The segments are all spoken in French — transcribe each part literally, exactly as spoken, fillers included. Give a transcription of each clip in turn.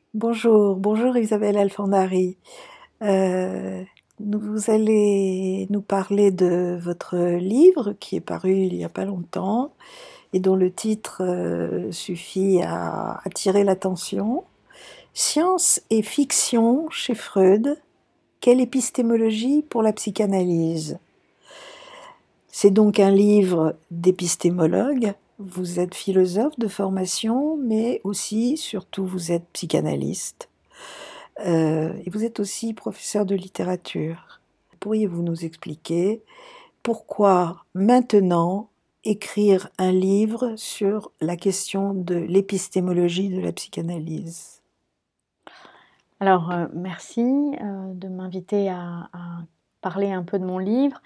Bonjour, bonjour Isabelle Alfandari. Euh, nous- vous allez nous parler de votre livre qui est paru il n'y a pas longtemps et dont le titre euh, suffit à attirer l'attention. Science et fiction chez Freud, quelle épistémologie pour la psychanalyse? C'est donc un livre d'épistémologue. Vous êtes philosophe de formation, mais aussi, surtout, vous êtes psychanalyste. Euh, et vous êtes aussi professeur de littérature. Pourriez-vous nous expliquer pourquoi maintenant écrire un livre sur la question de l'épistémologie de la psychanalyse? Alors, euh, merci euh, de m'inviter à, à parler un peu de mon livre.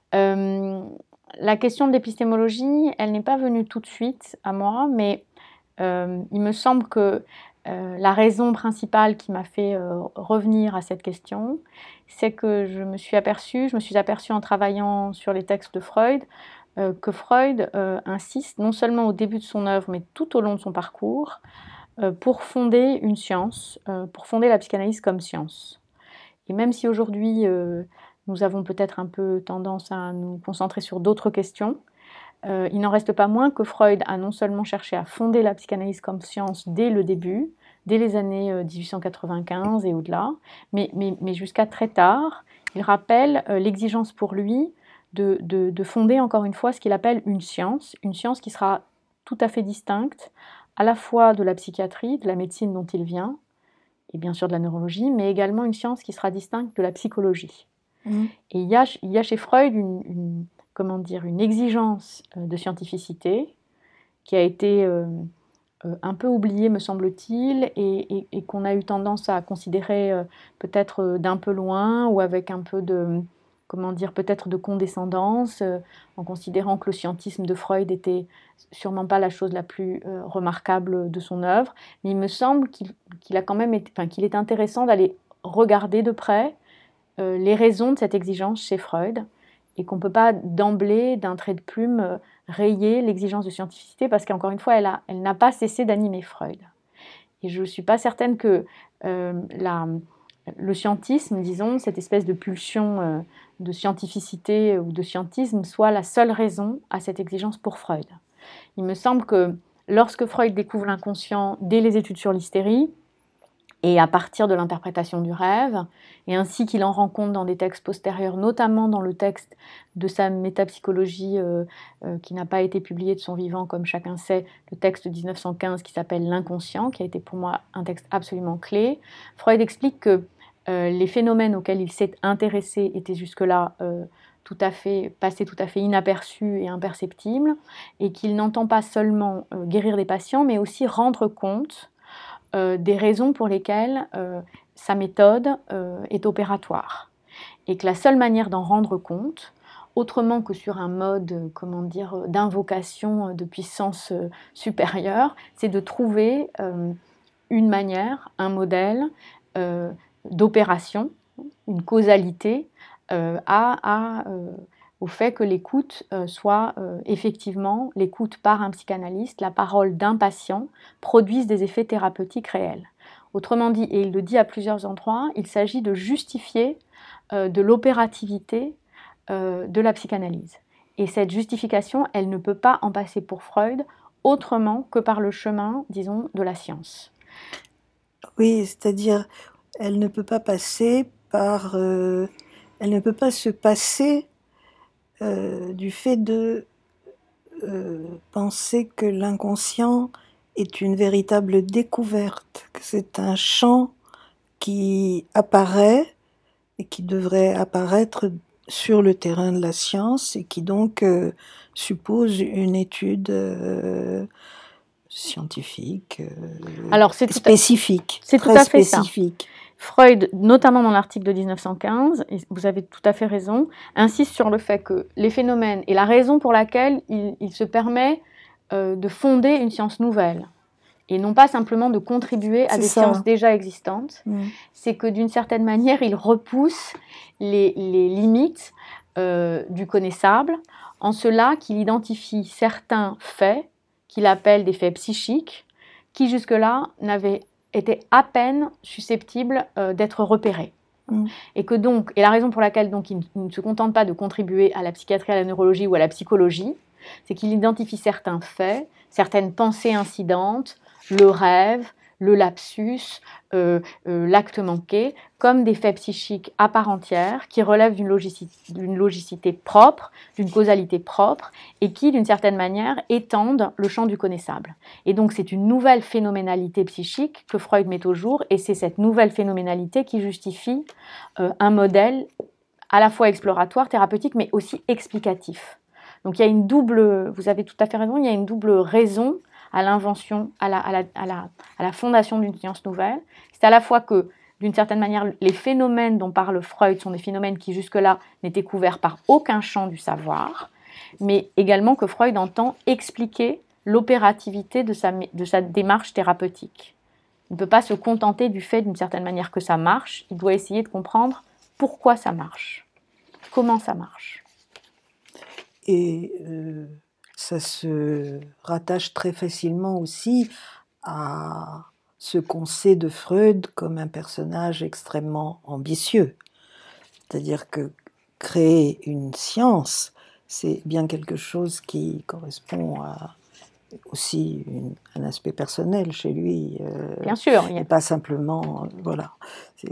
Euh, la question de l'épistémologie, elle n'est pas venue tout de suite à moi, mais euh, il me semble que euh, la raison principale qui m'a fait euh, revenir à cette question, c'est que je me suis aperçue, je me suis aperçue en travaillant sur les textes de Freud, euh, que Freud euh, insiste non seulement au début de son œuvre, mais tout au long de son parcours, euh, pour fonder une science, euh, pour fonder la psychanalyse comme science. Et même si aujourd'hui, euh, nous avons peut-être un peu tendance à nous concentrer sur d'autres questions, euh, il n'en reste pas moins que Freud a non seulement cherché à fonder la psychanalyse comme science dès le début, dès les années euh, dix-huit cent quatre-vingt-quinze et au-delà, mais, mais, mais jusqu'à très tard, il rappelle euh, l'exigence pour lui de, de, de fonder encore une fois ce qu'il appelle une science, une science qui sera tout à fait distincte à la fois de la psychiatrie, de la médecine dont il vient, et bien sûr de la neurologie, mais également une science qui sera distincte de la psychologie. Hmm. Et il y a, il y a chez Freud une, une, comment dire, une exigence euh, de scientificité qui a été euh, euh, un peu oubliée, me semble-t-il, et, et, et qu'on a eu tendance à considérer euh, peut-être euh, d'un peu loin ou avec un peu de, comment dire, peut-être de condescendance, euh, en considérant que le scientisme de Freud était sûrement pas la chose la plus euh, remarquable de son œuvre. Mais il me semble qu'il qu'il a quand même été, enfin, qu'il est intéressant d'aller regarder de près euh, les raisons de cette exigence chez Freud et qu'on ne peut pas d'emblée, d'un trait de plume, euh, rayer l'exigence de scientificité parce qu'encore une fois, elle, a, elle n'a pas cessé d'animer Freud. Et je ne suis pas certaine que euh, la, le scientisme, disons, cette espèce de pulsion euh, de scientificité ou de scientisme, soit la seule raison à cette exigence pour Freud. Il me semble que lorsque Freud découvre l'inconscient dès les études sur l'hystérie, et à partir de l'interprétation du rêve, et ainsi qu'il en rend compte dans des textes postérieurs, notamment dans le texte de sa métapsychologie euh, euh, qui n'a pas été publié de son vivant, comme chacun sait, le texte de dix-neuf cent quinze qui s'appelle L'inconscient, qui a été pour moi un texte absolument clé. Freud explique que euh, les phénomènes auxquels il s'est intéressé étaient jusque-là euh, tout à fait, passés tout à fait inaperçus et imperceptibles, et qu'il n'entend pas seulement euh, guérir des patients, mais aussi rendre compte euh, des raisons pour lesquelles euh, sa méthode euh, est opératoire. Et que la seule manière d'en rendre compte, autrement que sur un mode, euh, comment dire, d'invocation de puissance euh, supérieure, c'est de trouver euh, une manière, un modèle euh, d'opération, une causalité euh, à, à, euh, au fait que l'écoute euh, soit euh, effectivement l'écoute par un psychanalyste, la parole d'un patient produise des effets thérapeutiques réels. Autrement dit, et il le dit à plusieurs endroits, il s'agit de justifier euh, de l'opérativité euh, de la psychanalyse. Et cette justification, elle ne peut pas en passer pour Freud autrement que par le chemin, disons, de la science. Oui, c'est-à-dire, elle ne peut pas passer par, euh, elle ne peut pas se passer euh, du fait de euh, penser que l'inconscient est une véritable découverte, que c'est un champ qui apparaît et qui devrait apparaître sur le terrain de la science et qui donc euh, suppose une étude euh, scientifique euh, Alors, c'est tout, à, spécifique, c'est tout très à fait ça. spécifique. Freud, notamment dans l'article de dix-neuf cent quinze, et vous avez tout à fait raison, insiste sur le fait que les phénomènes et la raison pour laquelle il, il se permet euh, de fonder une science nouvelle, et non pas simplement de contribuer à C'est des sciences ça. déjà existantes, Mm. c'est que d'une certaine manière, il repousse les, les limites euh, du connaissable, en cela qu'il identifie certains faits, qu'il appelle des faits psychiques, qui jusque-là n'avaient était à peine susceptible euh, d'être repéré. Mmh. Et que donc, et la raison pour laquelle donc, il, il ne se contente pas de contribuer à la psychiatrie, à la neurologie ou à la psychologie, c'est qu'il identifie certains faits, certaines pensées incidentes, le rêve, le lapsus, euh, euh, l'acte manqué, comme des faits psychiques à part entière, qui relèvent d'une logicité, d'une logicité propre, d'une causalité propre, et qui, d'une certaine manière, étendent le champ du connaissable. Et donc, c'est une nouvelle phénoménalité psychique que Freud met au jour, et c'est cette nouvelle phénoménalité qui justifie euh, un modèle à la fois exploratoire, thérapeutique, mais aussi explicatif. Donc, il y a une double, vous avez tout à fait raison, il y a une double raison à l'invention, à la, à la, à la, à la fondation d'une science nouvelle. C'est à la fois que, d'une certaine manière, les phénomènes dont parle Freud sont des phénomènes qui, jusque-là, n'étaient couverts par aucun champ du savoir, mais également que Freud entend expliquer l'opérativité de sa, de sa démarche thérapeutique. Il ne peut pas se contenter du fait, d'une certaine manière, que ça marche, il doit essayer de comprendre pourquoi ça marche, comment ça marche. Et euh, ça se rattache très facilement aussi à ce qu'on sait de Freud comme un personnage extrêmement ambitieux. C'est-à-dire que créer une science, c'est bien quelque chose qui correspond à aussi une, un aspect personnel chez lui. Euh, bien sûr. Et pas simplement... Euh, voilà. C'est...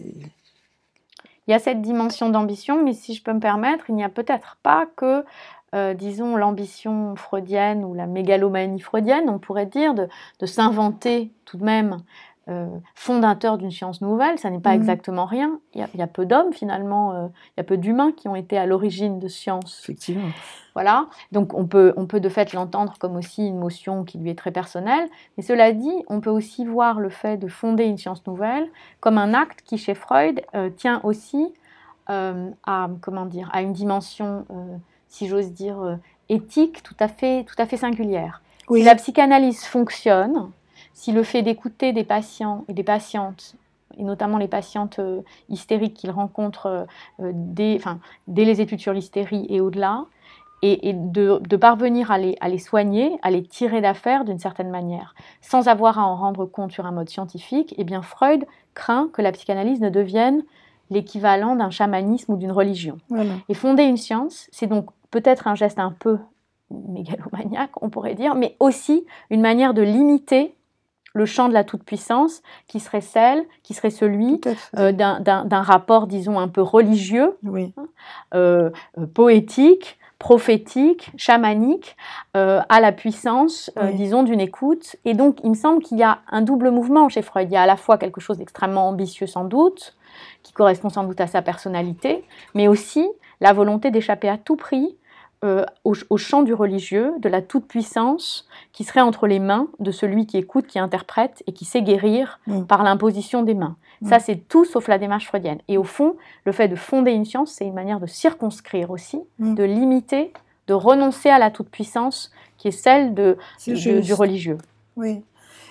Il y a cette dimension d'ambition, mais si je peux me permettre, il n'y a peut-être pas que, euh, disons, l'ambition freudienne ou la mégalomanie freudienne, on pourrait dire, de, de s'inventer tout de même euh, fondateur d'une science nouvelle. Ça n'est pas mmh. exactement rien. Il y a, il y a peu d'hommes, finalement, euh, il y a peu d'humains qui ont été à l'origine de sciences. Effectivement. Voilà, donc on peut, on peut de fait l'entendre comme aussi une notion qui lui est très personnelle, mais cela dit, on peut aussi voir le fait de fonder une science nouvelle comme un acte qui, chez Freud, euh, tient aussi euh, à, comment dire, à une dimension, euh, si j'ose dire, euh, éthique tout à fait, tout à fait singulière. Oui. Si la psychanalyse fonctionne, si le fait d'écouter des patients et des patientes, et notamment les patientes euh, hystériques qu'il rencontre euh, dès, enfin, dès les études sur l'hystérie et au-delà, et, et de, de parvenir à les, à les soigner, à les tirer d'affaire d'une certaine manière, sans avoir à en rendre compte sur un mode scientifique, eh bien Freud craint que la psychanalyse ne devienne l'équivalent d'un chamanisme ou d'une religion. Voilà. Et fonder une science, c'est donc peut-être un geste un peu mégalomaniaque, on pourrait dire, mais aussi une manière de limiter le champ de la toute-puissance, qui serait celle, qui serait celui euh, d'un, d'un, d'un rapport, disons, un peu religieux, oui. hein, euh, euh, poétique, prophétique, chamanique, euh, à la puissance, euh, oui. disons, d'une écoute. Et donc, il me semble qu'il y a un double mouvement chez Freud. Il y a à la fois quelque chose d'extrêmement ambitieux, sans doute, qui correspond sans doute à sa personnalité, mais aussi la volonté d'échapper à tout prix euh, au, au champ du religieux, de la toute-puissance qui serait entre les mains de celui qui écoute, qui interprète et qui sait guérir mmh. par l'imposition des mains. Mmh. Ça, c'est tout sauf la démarche freudienne. Et au fond, le fait de fonder une science, c'est une manière de circonscrire aussi, mmh. de limiter, de renoncer à la toute-puissance qui est celle de, c'est de, du religieux. Oui.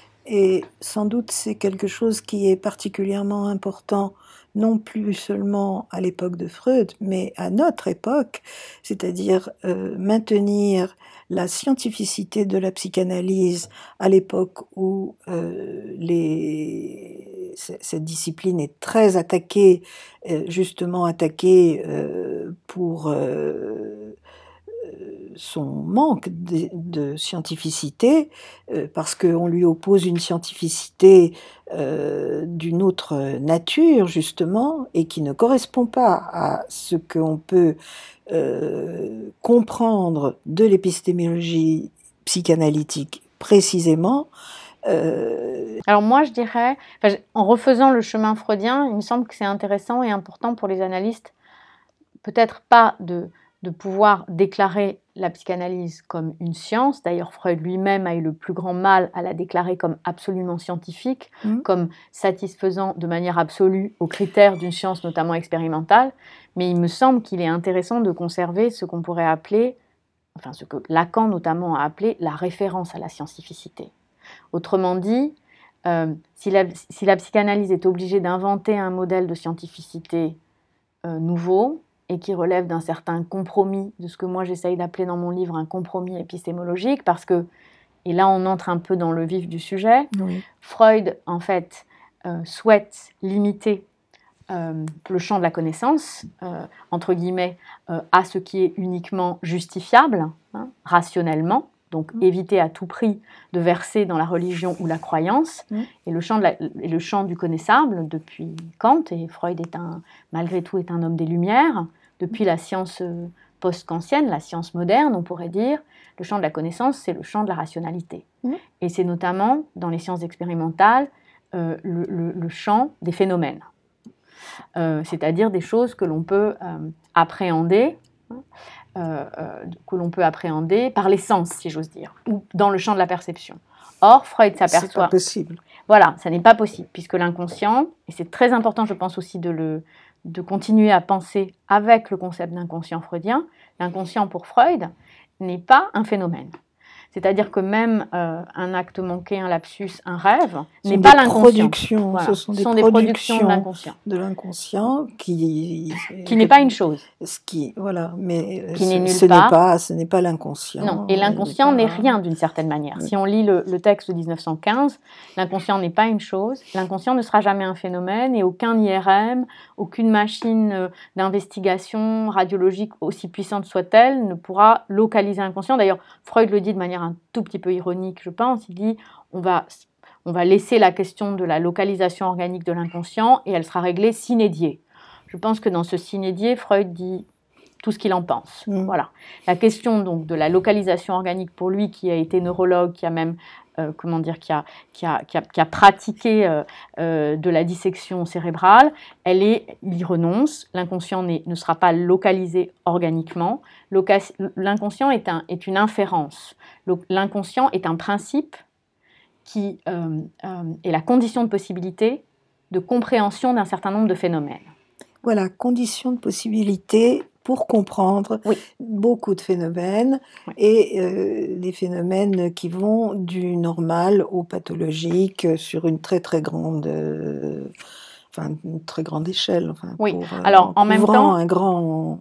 Et sans doute, c'est quelque chose qui est particulièrement important, non plus seulement à l'époque de Freud, mais à notre époque, c'est-à-dire euh, maintenir la scientificité de la psychanalyse à l'époque où euh, les... cette discipline est très attaquée, euh, justement attaquée euh, pour... Euh, son manque de, de scientificité, euh, parce qu'on lui oppose une scientificité euh, d'une autre nature, justement, et qui ne correspond pas à ce qu'on peut euh, comprendre de l'épistémologie psychanalytique précisément. Euh... Alors moi, je dirais, en refaisant le chemin freudien, il me semble que c'est intéressant et important pour les analystes, peut-être pas de... de pouvoir déclarer la psychanalyse comme une science. D'ailleurs, Freud lui-même a eu le plus grand mal à la déclarer comme absolument scientifique, mmh. comme satisfaisant de manière absolue aux critères d'une science notamment expérimentale. Mais il me semble qu'il est intéressant de conserver ce qu'on pourrait appeler, enfin ce que Lacan notamment a appelé la référence à la scientificité. Autrement dit, euh, si, la, si la psychanalyse est obligée d'inventer un modèle de scientificité euh, nouveau, et qui relève d'un certain compromis, de ce que moi j'essaye d'appeler dans mon livre un compromis épistémologique, parce que, et là on entre un peu dans le vif du sujet, Oui. Freud en fait euh, souhaite limiter euh, le champ de la connaissance, euh, entre guillemets, euh, à ce qui est uniquement justifiable, hein, rationnellement, donc mmh. éviter à tout prix de verser dans la religion ou la croyance, mmh. et, le champ de la, et le champ du connaissable, depuis Kant, et Freud est un, malgré tout est un homme des Lumières, depuis la science post-kantienne, la science moderne, on pourrait dire, le champ de la connaissance, c'est le champ de la rationalité. Mmh. Et c'est notamment, dans les sciences expérimentales, euh, le, le, le champ des phénomènes. Euh, c'est-à-dire des choses que l'on peut euh, appréhender, euh, euh, que l'on peut appréhender par les sens, si j'ose dire, ou dans le champ de la perception. Or, Freud s'aperçoit... C'est pas possible. Voilà, ça n'est pas possible, puisque l'inconscient, et c'est très important, je pense aussi, de, le, de continuer à penser avec le concept d'inconscient freudien, l'inconscient pour Freud n'est pas un phénomène. C'est-à-dire que même euh, un acte manqué, un lapsus, un rêve, n'est pas l'inconscient. Voilà. Ce sont des, sont productions, des productions de l'inconscient. De l'inconscient qui... Qui n'est pas une chose. Ce qui, voilà, mais qui n'est nulle ce part. n'est pas, ce n'est pas l'inconscient. Non, et l'inconscient n'est, pas... n'est rien d'une certaine manière. Oui. Si on lit le, le texte de dix-neuf cent quinze, l'inconscient n'est pas une chose, l'inconscient ne sera jamais un phénomène, et aucun I R M, aucune machine d'investigation radiologique, aussi puissante soit-elle, ne pourra localiser l'inconscient. D'ailleurs, Freud le dit de manière un tout petit peu ironique, je pense, il dit on va, on va laisser la question de la localisation organique de l'inconscient et elle sera réglée sine die. Je pense que dans ce sine die, Freud dit tout ce qu'il en pense. Mmh. Voilà. La question donc de la localisation organique pour lui, qui a été neurologue, qui a même euh, comment dire, qui a, qui a, qui a, qui a pratiqué euh, euh, de la dissection cérébrale, elle est, il y renonce. L'inconscient ne sera pas localisé organiquement. Loca- l'inconscient est, un, est une inférence. L'inconscient est un principe qui euh, euh, est la condition de possibilité de compréhension d'un certain nombre de phénomènes. Voilà, condition de possibilité pour comprendre oui. beaucoup de phénomènes oui. et euh, des phénomènes qui vont du normal au pathologique sur une très très grande, euh, enfin une très grande échelle. Enfin, oui. pour, euh, Alors en, en même temps, un grand,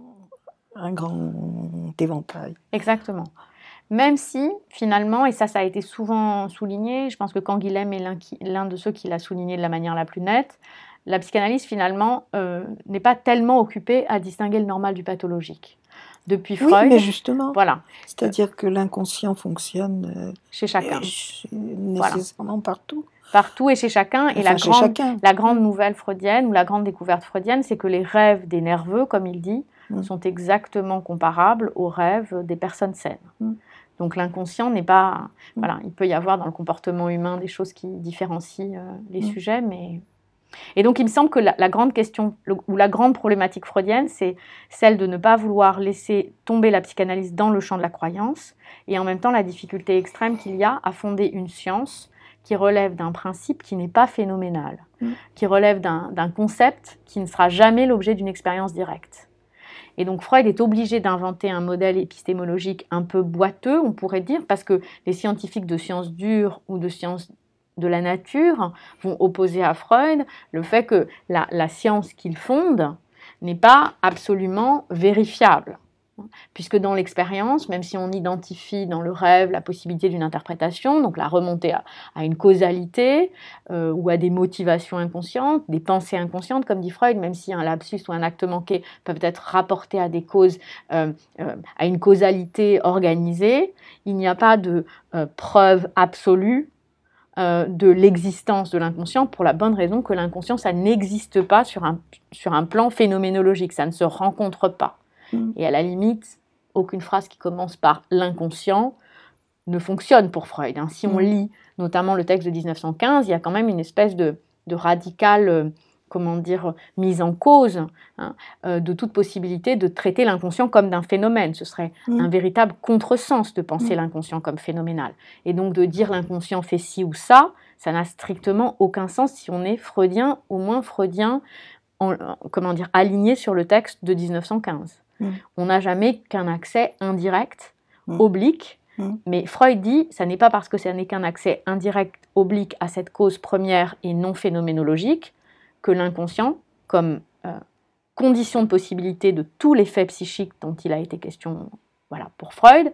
un grand éventail. Exactement. Même si, finalement, et ça, ça a été souvent souligné, je pense que Canguilhem est l'un, qui, l'un de ceux qui l'a souligné de la manière la plus nette, la psychanalyse, finalement, euh, n'est pas tellement occupée à distinguer le normal du pathologique. Depuis Freud... Oui, mais justement. Voilà. C'est-à-dire que l'inconscient fonctionne... Euh, chez chacun. Nécessairement voilà. Partout. Partout et chez chacun. Et enfin, la, chez grande, chacun. la grande nouvelle freudienne, ou la grande découverte freudienne, c'est que les rêves des nerveux, comme il dit, mm. sont exactement comparables aux rêves des personnes saines. Mm. Donc l'inconscient n'est pas... Mm. Voilà, il peut y avoir dans le comportement humain des choses qui différencient euh, les mm. sujets, mais... Et donc il me semble que la, la grande question, le, ou la grande problématique freudienne, c'est celle de ne pas vouloir laisser tomber la psychanalyse dans le champ de la croyance, et en même temps la difficulté extrême qu'il y a à fonder une science qui relève d'un principe qui n'est pas phénoménal, mm. qui relève d'un, d'un concept qui ne sera jamais l'objet d'une expérience directe. Et donc Freud est obligé d'inventer un modèle épistémologique un peu boiteux, on pourrait dire, parce que les scientifiques de sciences dures ou de sciences de la nature vont opposer à Freud le fait que la, la science qu'il fonde n'est pas absolument vérifiable. Puisque dans l'expérience, même si on identifie dans le rêve la possibilité d'une interprétation, donc la remontée à, à une causalité euh, ou à des motivations inconscientes, des pensées inconscientes, comme dit Freud, même si un lapsus ou un acte manqué peuvent être rapportés à des causes, euh, euh, à une causalité organisée, il n'y a pas de euh, preuve absolue euh, de l'existence de l'inconscient, pour la bonne raison que l'inconscient, ça n'existe pas sur un, sur un plan phénoménologique, ça ne se rencontre pas. Et à la limite, aucune phrase qui commence par l'inconscient ne fonctionne pour Freud. Hein. Si on lit notamment le texte de dix-neuf cent quinze, il y a quand même une espèce de, de radicale, euh, comment dire, mise en cause hein, euh, de toute possibilité de traiter l'inconscient comme d'un phénomène. Ce serait mmh. un véritable contresens de penser mmh. l'inconscient comme phénoménal. Et donc de dire l'inconscient fait ci ou ça, ça n'a strictement aucun sens si on est freudien, au moins freudien, en, comment dire, aligné sur le texte de dix-neuf cent quinze. On n'a jamais qu'un accès indirect, mmh. oblique, mmh. mais Freud dit, ça n'est pas parce que ça n'est qu'un accès indirect, oblique à cette cause première et non phénoménologique, que l'inconscient, comme euh, condition de possibilité de tous les faits psychiques dont il a été question voilà, pour Freud,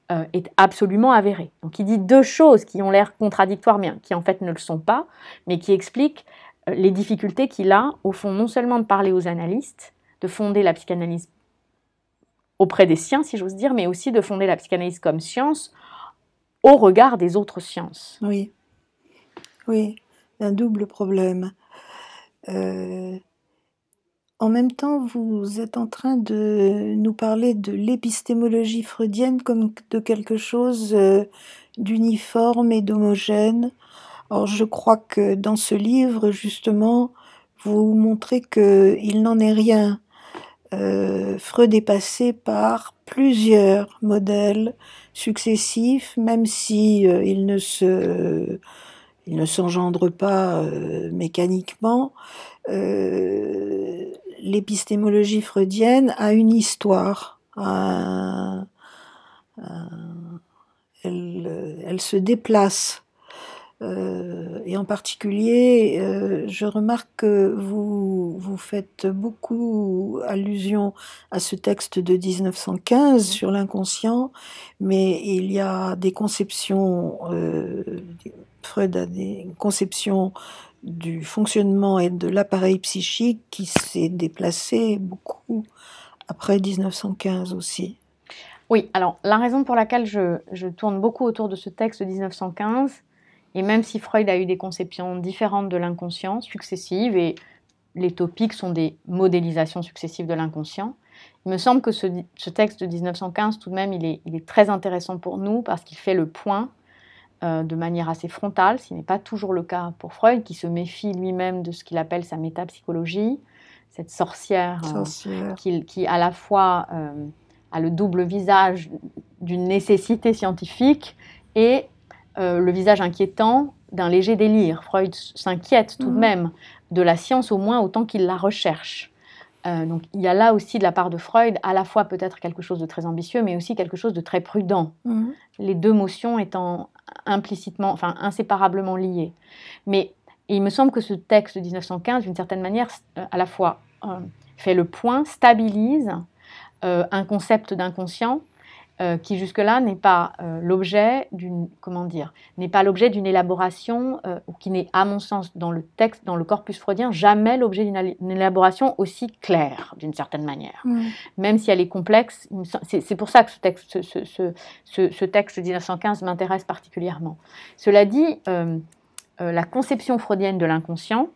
euh, est absolument avérée. Donc il dit deux choses qui ont l'air contradictoires, mais qui en fait ne le sont pas, mais qui expliquent euh, les difficultés qu'il a, au fond, non seulement de parler aux analystes, de fonder la psychanalyse auprès des siens, si j'ose dire, mais aussi de fonder la psychanalyse comme science au regard des autres sciences. Oui, oui, un double problème. Euh, en même temps, vous êtes en train de nous parler de l'épistémologie freudienne comme de quelque chose euh, d'uniforme et d'homogène. Or, je crois que dans ce livre, justement, vous montrez qu'il n'en est rien. Euh, Freud est passé par plusieurs modèles successifs, même si euh, il ne se, il ne s'engendre pas euh, mécaniquement. Euh, l'épistémologie freudienne a une histoire. Un, un, elle, elle se déplace. Euh, et en particulier, euh, je remarque que vous, vous faites beaucoup allusion à ce texte de dix-neuf cent quinze sur l'inconscient, mais il y a des conceptions, euh, Freud a des conceptions du fonctionnement et de l'appareil psychique qui s'est déplacé beaucoup après dix-neuf cent quinze aussi. Oui, alors la raison pour laquelle je, je tourne beaucoup autour de ce texte de dix-neuf cent quinze, et même si Freud a eu des conceptions différentes de l'inconscient, successives, et les topiques sont des modélisations successives de l'inconscient, il me semble que ce, ce texte de dix-neuf cent quinze, tout de même, il est, il est très intéressant pour nous parce qu'il fait le point euh, de manière assez frontale, ce qui n'est pas toujours le cas pour Freud, qui se méfie lui-même de ce qu'il appelle sa métapsychologie, cette sorcière, sorcière. Euh, qui, qui à la fois euh, a le double visage d'une nécessité scientifique et Euh, le visage inquiétant d'un léger délire. Freud s'inquiète tout mmh. de même de la science, au moins autant qu'il la recherche. Euh, donc il y a là aussi de la part de Freud à la fois peut-être quelque chose de très ambitieux, mais aussi quelque chose de très prudent. Mmh. Les deux notions étant implicitement, enfin inséparablement liées. Mais il me semble que ce texte de dix-neuf cent quinze, d'une certaine manière, euh, à la fois euh, fait le point, stabilise euh, un concept d'inconscient Euh, qui jusque-là n'est pas euh, l'objet d'une, comment dire, n'est pas l'objet d'une élaboration, euh, ou qui n'est, à mon sens, dans le texte, dans le corpus freudien, jamais l'objet d'une, d'une élaboration aussi claire, d'une certaine manière. Mmh. Même si elle est complexe, c'est, c'est pour ça que ce texte, ce, ce, ce, ce, ce texte de dix-neuf cent quinze m'intéresse particulièrement. Cela dit, euh, euh, la conception freudienne de l'inconscient,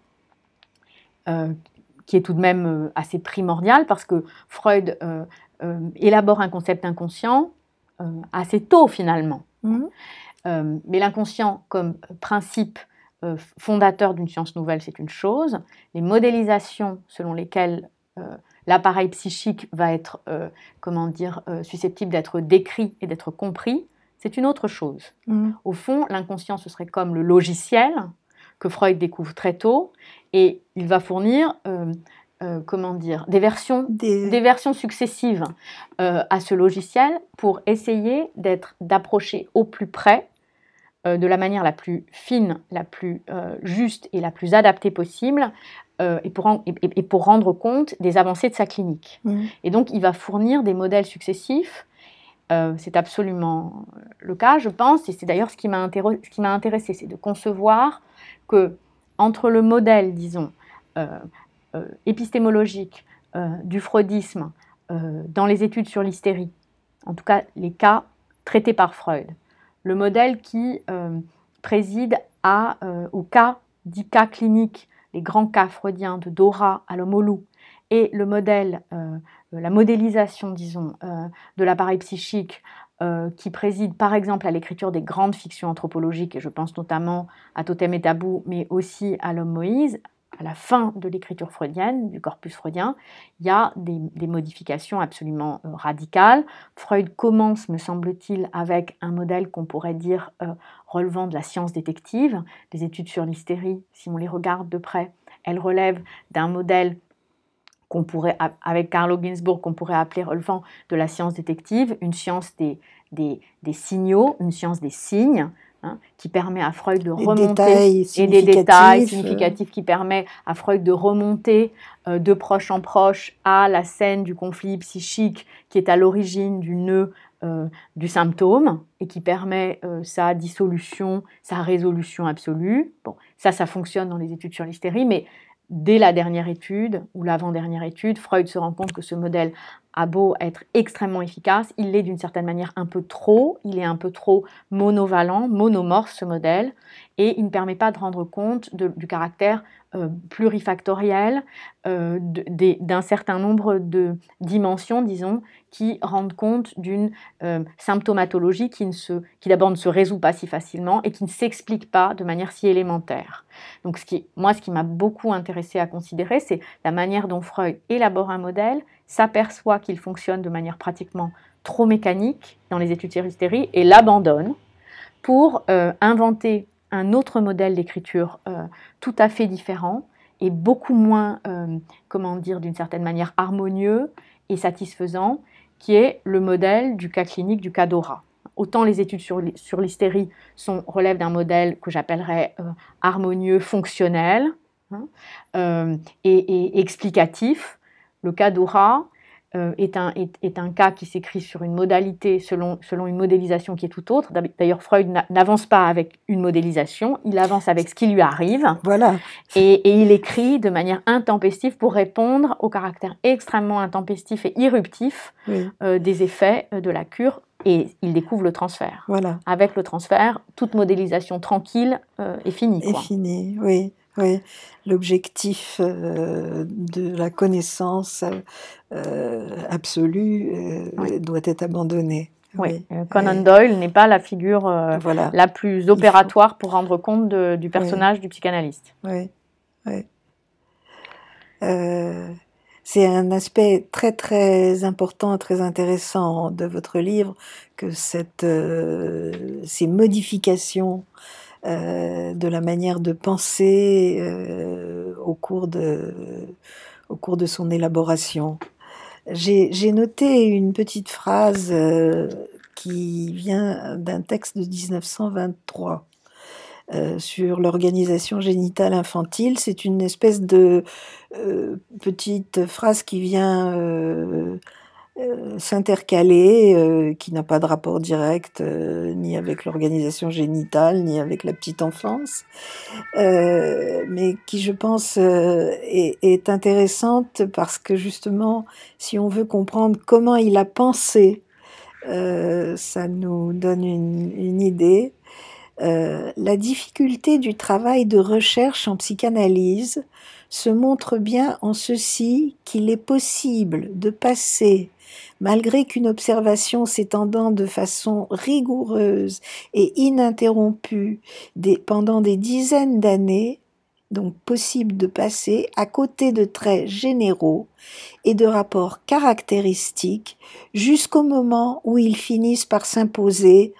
euh, qui est tout de même euh, assez primordiale, parce que Freud euh, Euh, élabore un concept inconscient euh, assez tôt finalement. Mmh. Euh, mais l'inconscient comme principe euh, fondateur d'une science nouvelle, c'est une chose. Les modélisations selon lesquelles euh, l'appareil psychique va être, euh, comment dire, euh, susceptible d'être décrit et d'être compris, c'est une autre chose. Mmh. Au fond, l'inconscient, ce serait comme le logiciel que Freud découvre très tôt, et il va fournir euh, Euh, comment dire, des versions, des... des versions successives euh, à ce logiciel pour essayer d'être, d'approcher au plus près, euh, de la manière la plus fine, la plus euh, juste et la plus adaptée possible, euh, et, pour en, et, et pour rendre compte des avancées de sa clinique. Mmh. Et donc, il va fournir des modèles successifs. Euh, c'est absolument le cas, je pense, et c'est d'ailleurs ce qui m'a, interro- ce qui m'a intéressé, c'est de concevoir que entre le modèle, disons, euh, Euh, épistémologique euh, du freudisme euh, dans les études sur l'hystérie, en tout cas les cas traités par Freud, le modèle qui euh, préside à, euh, aux cas, dits cas cliniques, les grands cas freudiens de Dora à l'homme au loup, et le modèle, euh, la modélisation, disons, euh, de l'appareil psychique euh, qui préside par exemple à l'écriture des grandes fictions anthropologiques, et je pense notamment à Totem et Tabou, mais aussi à l'homme Moïse, à la fin de l'écriture freudienne, du corpus freudien, il y a des, des modifications absolument euh, radicales. Freud commence, me semble-t-il, avec un modèle qu'on pourrait dire euh, relevant de la science détective. Les études sur l'hystérie, si on les regarde de près, elles relèvent d'un modèle qu'on pourrait, avec Carlo Ginzburg, qu'on pourrait appeler relevant de la science détective, une science des, des, des signaux, une science des signes, Hein, qui permet à Freud de remonter, et des détails significatifs qui permet à Freud de remonter euh, de proche en proche à la scène du conflit psychique qui est à l'origine du nœud euh, du symptôme et qui permet euh, sa dissolution, sa résolution absolue. Bon, ça, ça fonctionne dans les études sur l'hystérie, mais dès la dernière étude ou l'avant-dernière étude, Freud se rend compte que ce modèle a beau être extrêmement efficace, il l'est d'une certaine manière un peu trop, il est un peu trop monovalent, monomorphe ce modèle, et il ne permet pas de rendre compte de, du caractère euh, plurifactoriel euh, de, de, d'un certain nombre de dimensions, disons, qui rendent compte d'une euh, symptomatologie qui, ne se, qui d'abord ne se résout pas si facilement et qui ne s'explique pas de manière si élémentaire. Donc ce qui, moi, ce qui m'a beaucoup intéressée à considérer, c'est la manière dont Freud élabore un modèle, s'aperçoit qu'il fonctionne de manière pratiquement trop mécanique dans les études sur l'hystérie et l'abandonne pour euh, inventer un autre modèle d'écriture euh, tout à fait différent et beaucoup moins, euh, comment dire, d'une certaine manière harmonieux et satisfaisant, qui est le modèle du cas clinique du cas Dora. Autant les études sur, sur l'hystérie sont, relèvent d'un modèle que j'appellerais euh, harmonieux, fonctionnel hein, euh, et, et explicatif. Le cas Dora euh, est, un, est, est un cas qui s'écrit sur une modalité selon, selon une modélisation qui est tout autre. D'ailleurs, Freud n'avance pas avec une modélisation, il avance avec ce qui lui arrive. Voilà. Et, et il écrit de manière intempestive pour répondre au caractère extrêmement intempestif et irruptif oui. euh, des effets de la cure. Et il découvre le transfert. Voilà. Avec le transfert, toute modélisation tranquille euh, est finie. Est finie, oui. Oui, l'objectif euh, de la connaissance euh, absolue euh, oui. doit être abandonné. Oui, oui. Conan Doyle n'est pas la figure euh, voilà. la plus opératoire faut... pour rendre compte de, du personnage oui. du psychanalyste. Oui, oui. Euh, c'est un aspect très très important, très intéressant de votre livre, que cette, euh, ces modifications Euh, de la manière de penser euh, au cours de, au cours de son élaboration. J'ai, j'ai noté une petite phrase euh, qui vient d'un texte de dix-neuf cent vingt-trois euh, sur l'organisation génitale infantile. C'est une espèce de euh, petite phrase qui vient euh, Euh, s'intercaler, euh, qui n'a pas de rapport direct euh, ni avec l'organisation génitale, ni avec la petite enfance, euh, mais qui, je pense, euh, est, est intéressante parce que, justement, si on veut comprendre comment il a pensé, euh, ça nous donne une, une idée. Euh, la difficulté du travail de recherche en psychanalyse se montre bien en ceci qu'il est possible de passer, malgré qu'une observation s'étendant de façon rigoureuse et ininterrompue des, pendant des dizaines d'années, donc possible de passer à côté de traits généraux et de rapports caractéristiques jusqu'au moment où ils finissent par s'imposer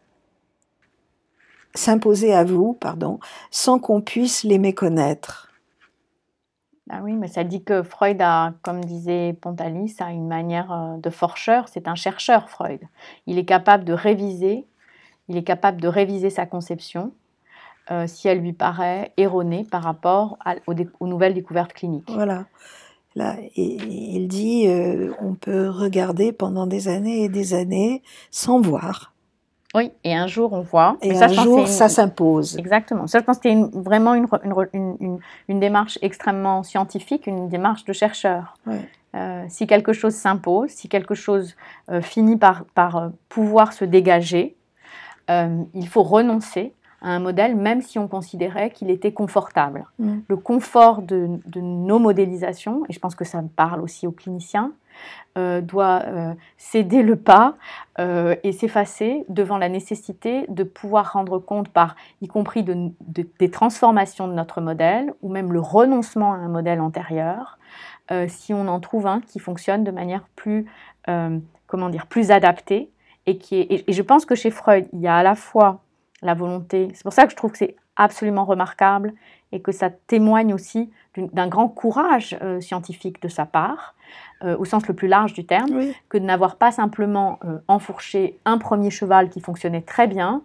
s'imposer à vous, pardon, sans qu'on puisse les méconnaître. Ah oui, mais ça dit que Freud a, comme disait Pontalis, a une manière de forcheur, c'est un chercheur, Freud. Il est capable de réviser, il est capable de réviser sa conception euh, si elle lui paraît erronée par rapport à, aux, dé- aux nouvelles découvertes cliniques. Voilà. Là, et, il dit, euh, on peut regarder pendant des années et des années sans voir. Oui, et un jour on voit. Et mais un ça, jour, une... ça s'impose. Exactement. Ça, je pense que c'était une, vraiment une, une, une, une démarche extrêmement scientifique, une démarche de chercheur. Ouais. Euh, si quelque chose s'impose, si quelque chose euh, finit par, par euh, pouvoir se dégager, euh, il faut renoncer à un modèle, même si on considérait qu'il était confortable. Mm. Le confort de, de nos modélisations, et je pense que ça me parle aussi aux cliniciens, Euh, doit euh, céder le pas euh, et s'effacer devant la nécessité de pouvoir rendre compte, par, y compris de, de, des transformations de notre modèle, ou même le renoncement à un modèle antérieur, euh, si on en trouve un qui fonctionne de manière plus, euh, comment dire, plus adaptée. Et, qui est, et, et je pense que chez Freud, il y a à la fois la volonté, c'est pour ça que je trouve que c'est absolument remarquable et que ça témoigne aussi d'un grand courage euh, scientifique de sa part, euh, au sens le plus large du terme, oui. que de n'avoir pas simplement euh, enfourché un premier cheval qui fonctionnait très bien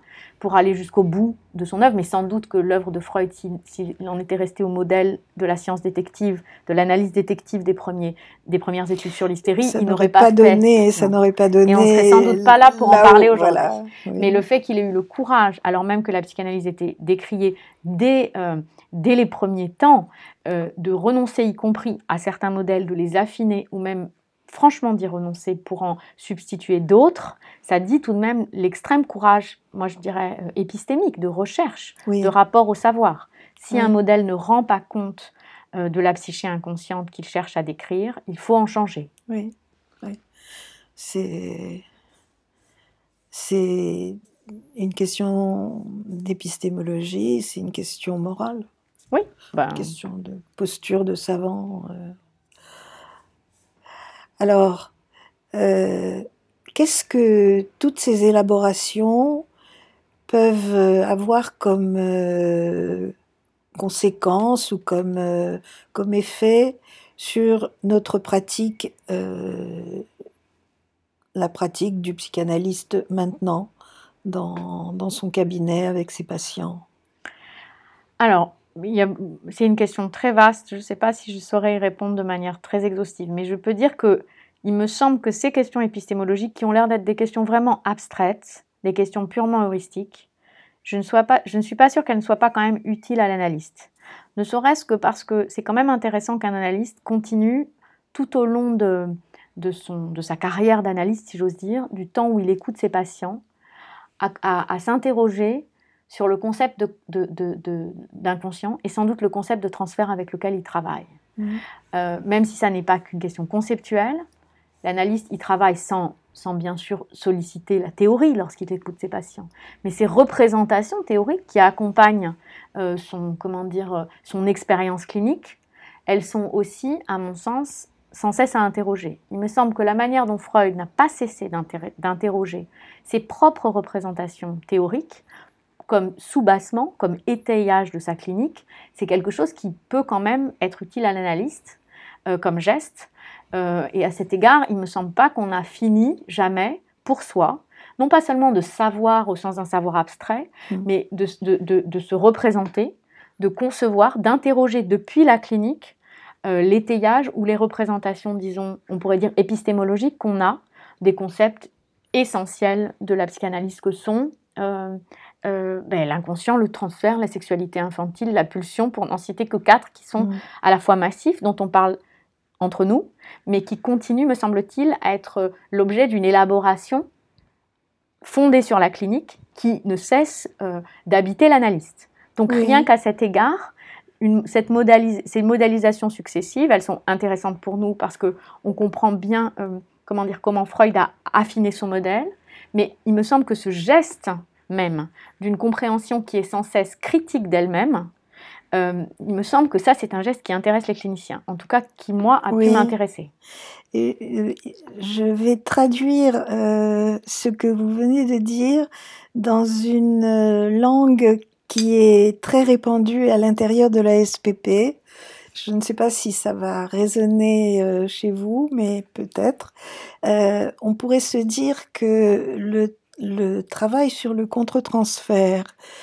pour aller jusqu'au bout de son œuvre, mais sans doute que l'œuvre de Freud, s'il, s'il en était resté au modèle de la science détective, de l'analyse détective des, premiers, des premières études sur l'hystérie, Ça il n'aurait n'aurait pas, pas fait. donné, ça Non. n'aurait pas donné. Et on serait sans doute pas là pour en là parler où, aujourd'hui. voilà, oui. Mais le fait qu'il ait eu le courage, alors même que la psychanalyse était décriée dès, euh, dès les premiers temps, euh, de renoncer, y compris à certains modèles, de les affiner ou même franchement d'y renoncer pour en substituer d'autres, ça dit tout de même l'extrême courage, moi je dirais euh, épistémique, de recherche, Oui. de rapport au savoir. Si Oui. un modèle ne rend pas compte euh, de la psyché inconsciente qu'il cherche à décrire, il faut en changer. Oui, oui. C'est, c'est une question d'épistémologie, c'est une question morale. Oui. Ben... Une question de posture de savant. Euh. Alors, euh, qu'est-ce que toutes ces élaborations peuvent avoir comme euh, conséquence ou comme, euh, comme effet sur notre pratique, euh, la pratique du psychanalyste maintenant, dans, dans son cabinet avec ses patients? Alors, il y a, c'est une question très vaste, je ne sais pas si je saurais y répondre de manière très exhaustive, mais je peux dire que il me semble que ces questions épistémologiques, qui ont l'air d'être des questions vraiment abstraites, des questions purement heuristiques, je ne, sois pas, je ne suis pas sûre qu'elles ne soient pas quand même utiles à l'analyste. Ne serait-ce que parce que c'est quand même intéressant qu'un analyste continue tout au long de, de, son, de sa carrière d'analyste, si j'ose dire, du temps où il écoute ses patients, à, à, à s'interroger sur le concept de, de, de, de, d'inconscient et sans doute le concept de transfert avec lequel il travaille. Mmh. Euh, même si ça n'est pas qu'une question conceptuelle, l'analyste il travaille sans, sans bien sûr solliciter la théorie lorsqu'il écoute ses patients, mais ces représentations théoriques qui accompagnent euh, son, comment dire, son expérience clinique, elles sont aussi, à mon sens, sans cesse à interroger. Il me semble que la manière dont Freud n'a pas cessé d'interroger ses propres représentations théoriques, comme soubassement, comme étayage de sa clinique, c'est quelque chose qui peut quand même être utile à l'analyste euh, comme geste. Euh, et à cet égard, il ne me semble pas qu'on a fini jamais pour soi, non pas seulement de savoir au sens d'un savoir abstrait, mmh. mais de, de, de, de se représenter, de concevoir, d'interroger depuis la clinique euh, l'étayage ou les représentations, disons, on pourrait dire épistémologiques qu'on a des concepts essentiels de la psychanalyse que sont euh, euh, ben, l'inconscient, le transfert, la sexualité infantile, la pulsion, pour n'en citer que quatre qui sont mmh. à la fois massifs, dont on parle entre nous, mais qui continuent, me semble-t-il, à être l'objet d'une élaboration fondée sur la clinique qui ne cesse euh, d'habiter l'analyste. Donc oui. Rien qu'à cet égard, une, cette modalis- ces modélisations successives, elles sont intéressantes pour nous parce qu'on comprend bien euh, comment, dire, comment Freud a affiné son modèle, mais il me semble que ce geste même d'une compréhension qui est sans cesse critique d'elle-même, Euh, il me semble que ça, c'est un geste qui intéresse les cliniciens, en tout cas qui, moi, a oui. pu m'intéresser. Et, euh, je vais traduire euh, ce que vous venez de dire dans une langue qui est très répandue à l'intérieur de la S P P. Je ne sais pas si ça va résonner euh, chez vous, mais peut-être. Euh, on pourrait se dire que le, le travail sur le contre-transfert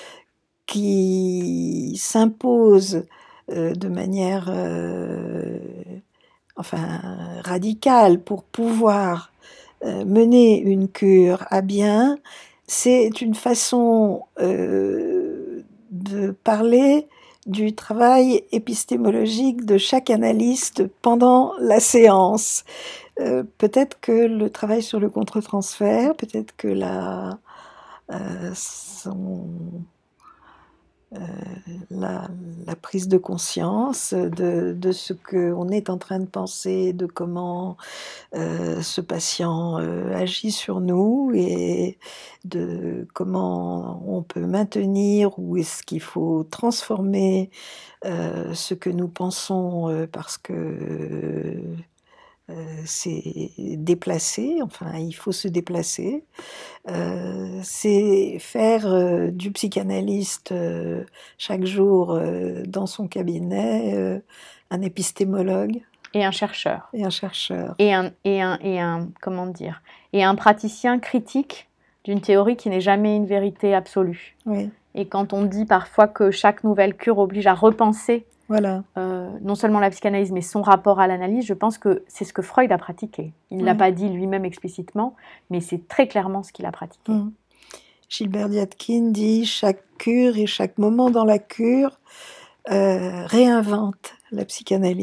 qui s'impose euh, de manière euh, enfin, radicale pour pouvoir euh, mener une cure à bien, c'est une façon euh, de parler du travail épistémologique de chaque analyste pendant la séance. Euh, peut-être que le travail sur le contre-transfert, peut-être que la, euh, son... Euh, la, la prise de conscience de, de ce qu'on est en train de penser, de comment euh, ce patient euh, agit sur nous et de comment on peut maintenir ou est-ce qu'il faut transformer euh, ce que nous pensons euh, parce que euh, Euh, c'est déplacer, enfin il faut se déplacer, euh, c'est faire euh, du psychanalyste euh, chaque jour euh, dans son cabinet, euh, un épistémologue. Et un chercheur. Et un chercheur. Et un, et un, et un, comment dire, et un praticien critique d'une théorie qui n'est jamais une vérité absolue. Oui. Et quand on dit parfois que chaque nouvelle cure oblige à repenser voilà. euh, non seulement la psychanalyse, mais son rapport à l'analyse, je pense que c'est ce que Freud a pratiqué. Il ne oui. l'a pas dit lui-même explicitement, mais c'est très clairement ce qu'il a pratiqué. Mmh. Gilbert Yatkin dit « Chaque cure et chaque moment dans la cure euh, réinvente la psychanalyse ».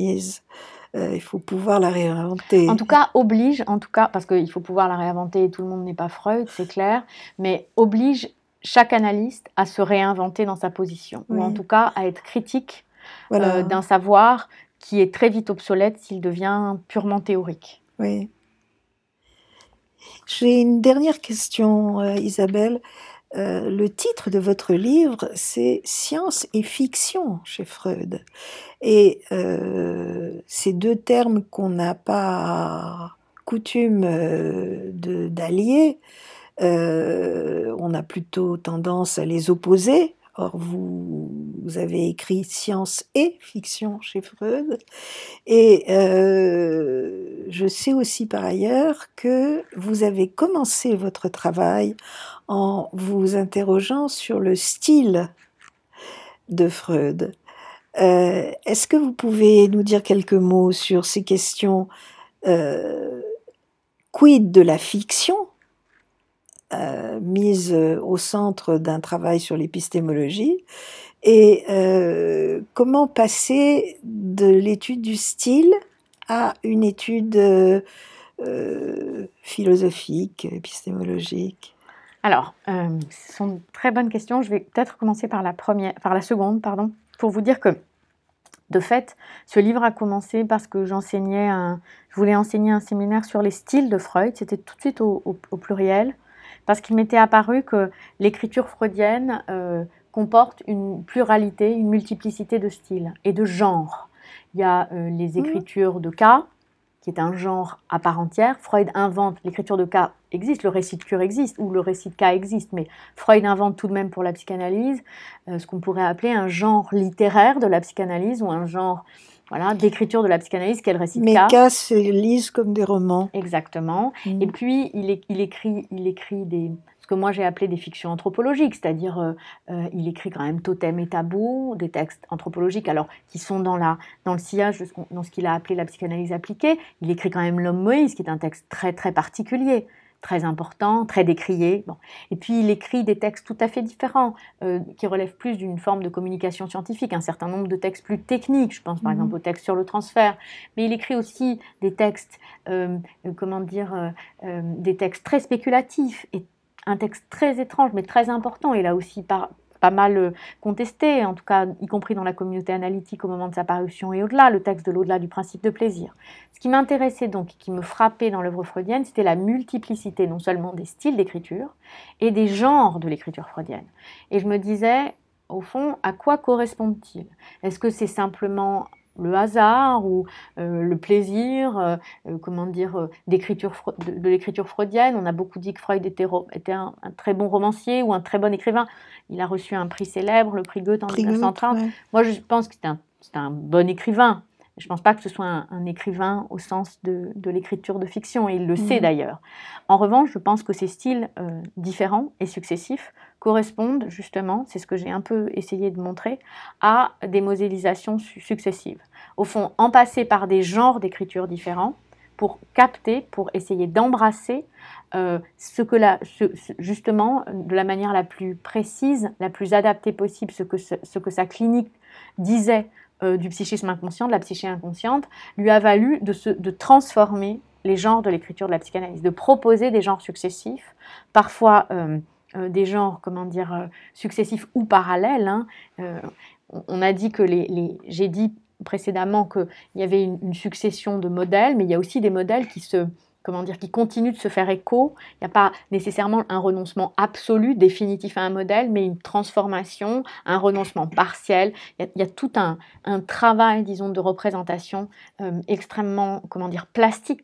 Euh, il faut pouvoir la réinventer. En tout cas, oblige, en tout cas, parce qu'il faut pouvoir la réinventer et tout le monde n'est pas Freud, c'est clair, mais oblige chaque analyste à se réinventer dans sa position, oui. ou en tout cas à être critique voilà. euh, d'un savoir qui est très vite obsolète s'il devient purement théorique. Oui. J'ai une dernière question, euh, Isabelle. Euh, le titre de votre livre, c'est « Science et fiction » chez Freud. Et euh, ces deux termes qu'on n'a pas coutume euh, de, d'allier, euh, on a plutôt tendance à les opposer. Or, vous, vous avez écrit « Science et fiction » chez Freud. Et euh, je sais aussi par ailleurs que vous avez commencé votre travail en vous interrogeant sur le style de Freud. Euh, est-ce que vous pouvez nous dire quelques mots sur ces questions euh, quid de la fiction euh, mise au centre d'un travail sur l'épistémologie et euh, comment passer de l'étude du style à une étude euh, euh, philosophique, épistémologique? Alors, euh, ce sont de très bonnes questions. Je vais peut-être commencer par la première, par la seconde, pardon, pour vous dire que, de fait, ce livre a commencé parce que j'enseignais un, je voulais enseigner un séminaire sur les styles de Freud. C'était tout de suite au, au, au pluriel, parce qu'il m'était apparu que l'écriture freudienne euh, comporte une pluralité, une multiplicité de styles et de genres. Il y a euh, les écritures de cas, qui est un genre à part entière. Freud invente, l'écriture de cas existe, le récit de cure existe, ou le récit de cas existe, mais Freud invente tout de même pour la psychanalyse euh, ce qu'on pourrait appeler un genre littéraire de la psychanalyse, ou un genre voilà, d'écriture de la psychanalyse, qu'est le récit de mais cas. Mais cas se lisent comme des romans. Exactement. Mmh. Et puis, il, est, il, écrit, il écrit des... ce que moi j'ai appelé des fictions anthropologiques, c'est-à-dire euh, euh, il écrit quand même Totem et Tabou, des textes anthropologiques, alors qui sont dans, la, dans le sillage de ce, dans ce qu'il a appelé la psychanalyse appliquée. Il écrit quand même L'Homme Moïse, qui est un texte très très particulier, très important, très décrié. Bon. Et puis il écrit des textes tout à fait différents, euh, qui relèvent plus d'une forme de communication scientifique, un certain nombre de textes plus techniques, je pense par mmh. exemple au texte sur le transfert, mais il écrit aussi des textes, euh, comment dire, euh, euh, des textes très spéculatifs, et un texte très étrange, mais très important, et là aussi par, pas mal contesté, en tout cas, y compris dans la communauté analytique au moment de sa parution et au-delà, le texte de l'au-delà du principe de plaisir. Ce qui m'intéressait donc, qui me frappait dans l'œuvre freudienne, c'était la multiplicité non seulement des styles d'écriture, et des genres de l'écriture freudienne. Et je me disais, au fond, à quoi correspondent-ils? Est-ce que c'est simplement le hasard ou euh, le plaisir, euh, euh, comment dire, euh, d'écriture, de, de l'écriture freudienne? On a beaucoup dit que Freud était, était un, un très bon romancier ou un très bon écrivain. Il a reçu un prix célèbre, le prix Goethe en prix dix-neuf cent trente. Ouais. Moi, je pense que c'est un, c'est un bon écrivain. Je ne pense pas que ce soit un, un écrivain au sens de, de l'écriture de fiction, et il le mmh. sait d'ailleurs. En revanche, je pense que ces styles euh, différents et successifs correspondent justement, c'est ce que j'ai un peu essayé de montrer, à des modélisations su- successives. Au fond, en passer par des genres d'écriture différents pour capter, pour essayer d'embrasser euh, ce que la, ce, ce, justement, de la manière la plus précise, la plus adaptée possible, ce que, ce, ce que sa clinique disait euh, du psychisme inconscient, de la psyché inconsciente, lui a valu de, se, de transformer les genres de l'écriture de la psychanalyse, de proposer des genres successifs, parfois euh, euh, des genres, comment dire, euh, successifs ou parallèles. Hein. Euh, on a dit que les, les j'ai dit précédemment qu'il y avait une, une succession de modèles, mais il y a aussi des modèles qui se comment dire, qui continuent de se faire écho. Il n'y a pas nécessairement un renoncement absolu, définitif à un modèle, mais une transformation, un renoncement partiel. Il y a, il y a tout un, un travail, disons, de représentation euh, extrêmement, comment dire, plastique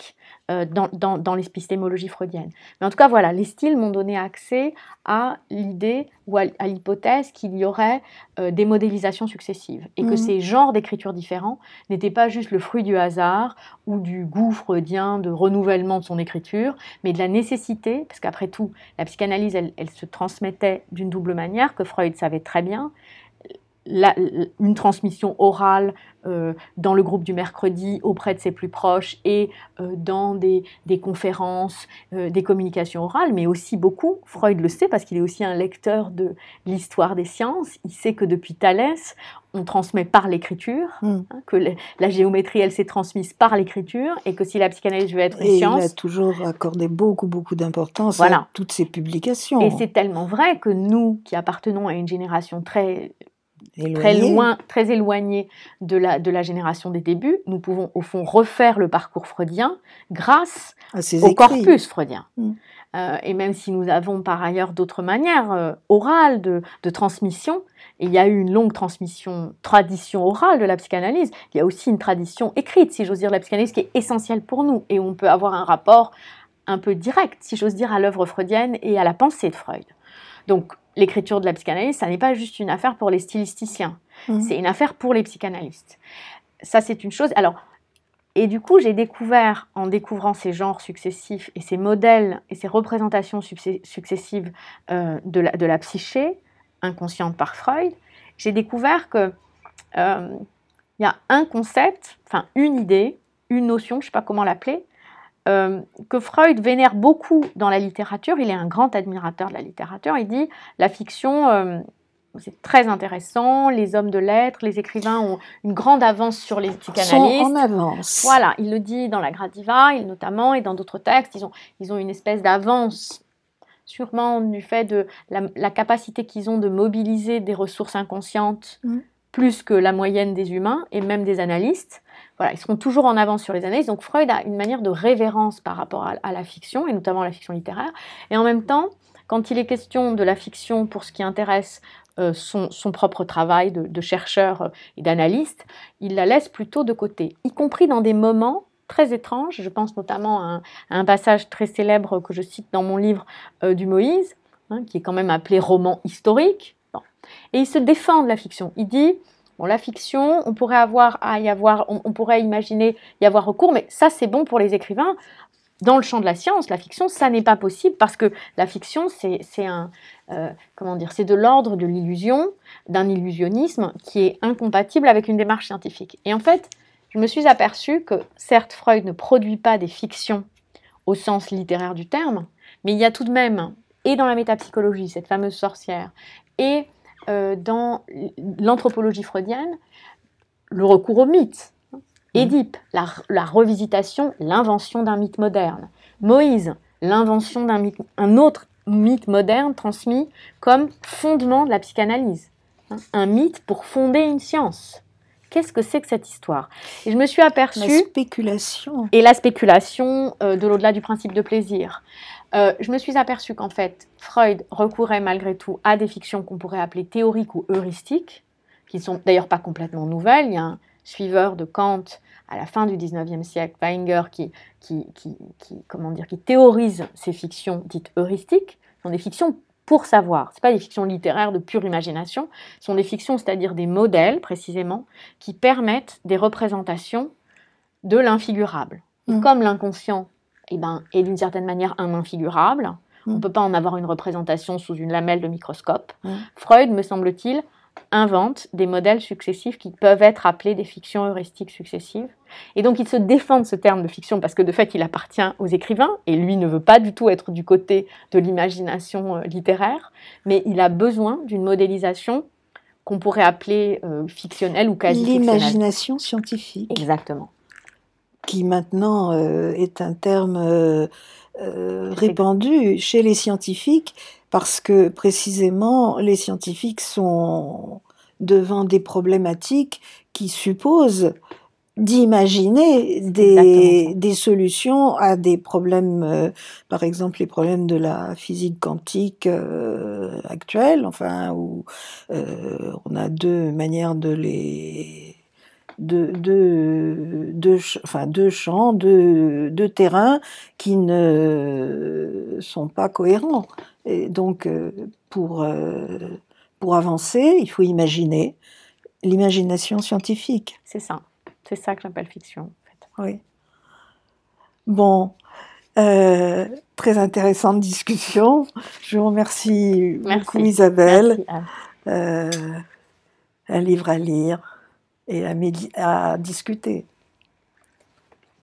euh, dans, dans, dans l'épistémologie freudienne. Mais en tout cas, voilà, les styles m'ont donné accès à l'idée ou à, à l'hypothèse qu'il y aurait euh, des modélisations successives et mmh. que ces genres d'écriture différents n'étaient pas juste le fruit du hasard ou du goût freudien de renouvellement de son écriture, mais de la nécessité, parce qu'après tout, la psychanalyse, elle, elle se transmettait d'une double manière, que Freud savait très bien. La, une transmission orale euh, dans le groupe du mercredi auprès de ses plus proches et euh, dans des, des conférences, euh, des communications orales, mais aussi beaucoup, Freud le sait parce qu'il est aussi un lecteur de l'histoire des sciences, il sait que depuis Thalès, on transmet par l'écriture, mmh. hein, que le, la géométrie, elle s'est transmise par l'écriture, et que si la psychanalyse veut être une et science... il a toujours accordé beaucoup, beaucoup d'importance voilà. à toutes ces publications. Et c'est tellement vrai que nous, qui appartenons à une génération très... Éloigné. Très loin, très éloigné de la, de la génération des débuts, nous pouvons au fond refaire le parcours freudien grâce au écrits. corpus freudien. Mm. Euh, et même si nous avons par ailleurs d'autres manières euh, orales de, de transmission, et il y a eu une longue transmission, tradition orale de la psychanalyse, il y a aussi une tradition écrite, si j'ose dire, de la psychanalyse qui est essentielle pour nous, et où on peut avoir un rapport un peu direct, si j'ose dire, à l'œuvre freudienne et à la pensée de Freud. Donc, l'écriture de la psychanalyse, ça n'est pas juste une affaire pour les stylisticiens, mmh. c'est une affaire pour les psychanalystes. Ça, c'est une chose. Alors, et du coup, j'ai découvert, en découvrant ces genres successifs et ces modèles et ces représentations successives euh, de, la, de la psyché, inconsciente par Freud, j'ai découvert qu'il euh, y a un concept, enfin une idée, une notion, je ne sais pas comment l'appeler, Euh, que Freud vénère beaucoup dans la littérature. Il est un grand admirateur de la littérature. Il dit la fiction, euh, c'est très intéressant, les hommes de lettres, les écrivains ont une grande avance sur les psychanalystes. Sont en avance. Voilà, il le dit dans la Gradiva, il, notamment, et dans d'autres textes, ils ont, ils ont une espèce d'avance, sûrement du fait de la, la capacité qu'ils ont de mobiliser des ressources inconscientes mmh. plus que la moyenne des humains, et même des analystes. Voilà, ils seront toujours en avance sur les analyses. Donc Freud a une manière de révérence par rapport à, à la fiction, et notamment à la fiction littéraire. Et en même temps, quand il est question de la fiction pour ce qui intéresse euh, son, son propre travail de, de chercheur et d'analyste, il la laisse plutôt de côté, y compris dans des moments très étranges. Je pense notamment à un, à un passage très célèbre que je cite dans mon livre euh, du Moïse, hein, qui est quand même appelé roman historique. Bon. Et il se défend de la fiction. Il dit... Bon, la fiction, on pourrait avoir à y avoir, on, on pourrait imaginer y avoir recours, mais ça c'est bon pour les écrivains. Dans le champ de la science, la fiction, ça n'est pas possible parce que la fiction, c'est, c'est un, euh, comment dire, c'est de l'ordre de l'illusion, d'un illusionnisme qui est incompatible avec une démarche scientifique. Et en fait, je me suis aperçue que certes, Freud ne produit pas des fictions au sens littéraire du terme, mais il y a tout de même, et dans la métapsychologie, cette fameuse sorcière, et Euh, dans l'anthropologie freudienne, le recours au mythe. Édipe, la, la revisitation, l'invention d'un mythe moderne. Moïse, l'invention d'un mythe, un autre mythe moderne transmis comme fondement de la psychanalyse. Un mythe pour fonder une science. Qu'est-ce que c'est que cette histoire? Et je me suis aperçue... La spéculation. Et la spéculation euh, de l'au-delà du principe de plaisir. Euh, je me suis aperçue qu'en fait, Freud recourait malgré tout à des fictions qu'on pourrait appeler théoriques ou heuristiques, qui ne sont d'ailleurs pas complètement nouvelles. Il y a un suiveur de Kant à la fin du dix-neuvième siècle, Weinger, qui, qui, qui, qui, comment dire, qui théorise ces fictions dites heuristiques. Ce sont des fictions pour savoir. Ce ne sont pas des fictions littéraires de pure imagination. Ce sont des fictions, c'est-à-dire des modèles, précisément, qui permettent des représentations de l'infigurable. Mmh. Comme l'inconscient eh ben, est d'une certaine manière un infigurable, mmh. on ne peut pas en avoir une représentation sous une lamelle de microscope. Mmh. Freud, me semble-t-il, invente des modèles successifs qui peuvent être appelés des fictions heuristiques successives. Et donc il se défend de ce terme de fiction parce que de fait il appartient aux écrivains et lui ne veut pas du tout être du côté de l'imagination littéraire, mais il a besoin d'une modélisation qu'on pourrait appeler euh, fictionnelle ou quasi-fictionnelle. L'imagination scientifique. Exactement. Qui maintenant euh, est un terme euh, euh, répandu chez les scientifiques parce que précisément les scientifiques sont devant des problématiques qui supposent d'imaginer des, des solutions à des problèmes, euh, par exemple les problèmes de la physique quantique euh, actuelle, enfin où euh, on a deux manières de les deux, deux, deux, enfin, deux champs, deux, deux terrains qui ne sont pas cohérents. Et donc, pour, pour avancer, il faut imaginer, l'imagination scientifique. C'est ça, c'est ça que j'appelle fiction, en fait. Oui. Bon, euh, très intéressante discussion. Je vous remercie Merci. beaucoup, Isabelle. Merci, Anne. Euh, un livre à lire et à, à discuter.